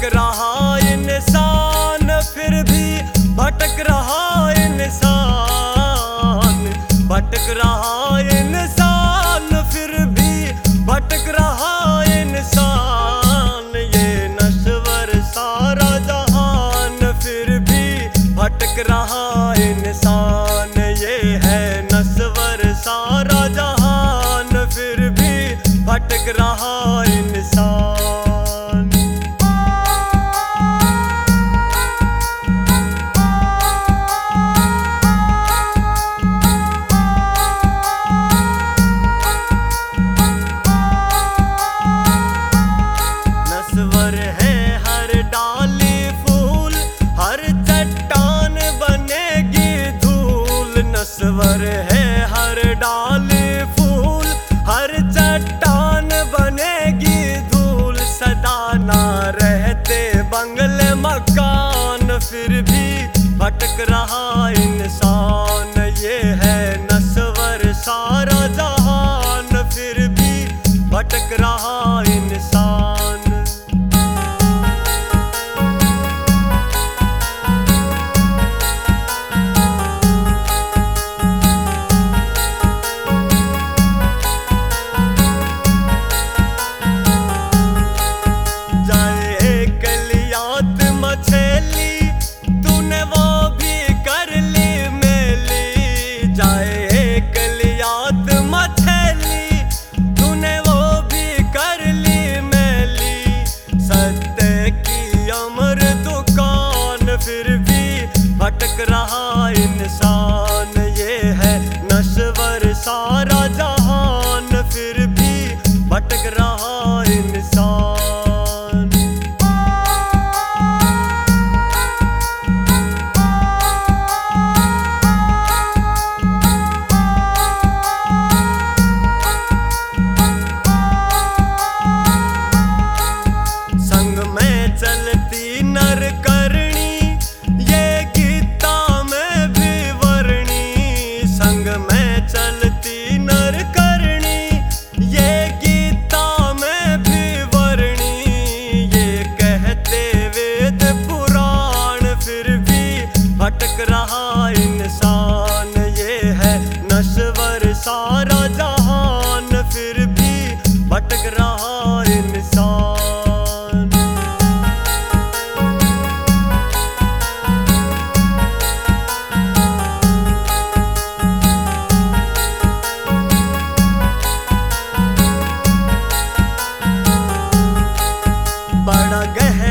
रहा इंसान फिर भी भटक रहा इंसान, भटक रहा इंसान फिर भी भटक रहा इंसान। ये नश्वर सारा जहान फिर भी भटक रहा इंसान। ये है नश्वर सारा जहान फिर भी भटक रहा इंसान। नश्वर है हर डाली फूल, हर चट्टान बनेगी धूल। नश्वर है हर डाली फूल, हर चट्टान बनेगी धूल। सदा ना रहते बंगले मकान फिर भी भटक रहा इंसान। ये है नश्वर सारा जहान फिर भी भटक रहा इंसान। तूने वो भी कर ली मेली, जाए एक लियात मछली तूने वो भी कर ली मेली। सत्य की अमर दुकान फिर भी भटक रहा इंसान। ये है नश्वर सारा जहान फिर भी भटक रहा इंसान। संग में चलती नर करणी, ये गीता में भी वर्णी। संग में चलती नर करणी, ये गीता में भी वर्णी। ये कहते वेद पुराण फिर भी भटक रहा इंसान। ये है नश्वर सारा जहान फिर भी भटक रहा इंसान। बड़ा गहरा